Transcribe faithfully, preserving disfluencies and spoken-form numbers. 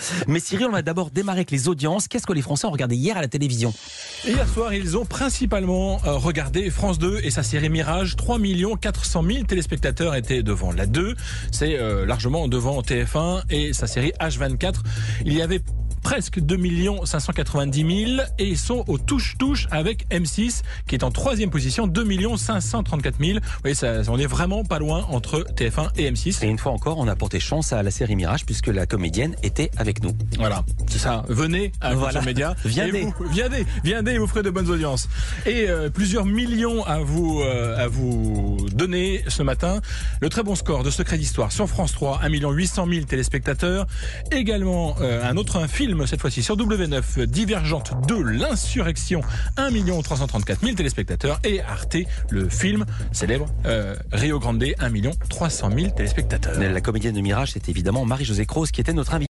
Mais Cyril, on va d'abord démarrer avec les audiences. Qu'est-ce que les Français ont regardé hier à la télévision ? Hier soir, ils ont principalement euh, regardé France deux et sa série Mirage. trois millions quatre cent mille téléspectateurs étaient devant la deux. C'est euh, largement devant T F un et sa série H vingt-quatre. Il y avait presque deux millions cinq cent quatre-vingt-dix mille et ils sont au touche-touche avec M six qui est en troisième position, deux millions cinq cent trente-quatre mille. Vous voyez, ça, on est vraiment pas loin entre T F un et M six. Et une fois encore, on a porté chance à la série Mirage puisque la comédienne était avec nous. Voilà, c'est ça. Venez à Voilà. Culture Média. Viendez. Vous, viendez, viendez, vous ferez de bonnes audiences. Et euh, plusieurs millions à vous euh, à vous donner ce matin. Le très bon score de Secret d'Histoire sur France trois, un million huit cent mille téléspectateurs. Également euh, un autre un film cette fois-ci sur W neuf, Divergente deux, l'insurrection, un million trois cent trente-quatre mille téléspectateurs. Et Arte, le film célèbre euh, Rio Grande, un million trois cent mille téléspectateurs. La comédienne de Mirage, c'est évidemment Marie-Josée Croze qui était notre invitée.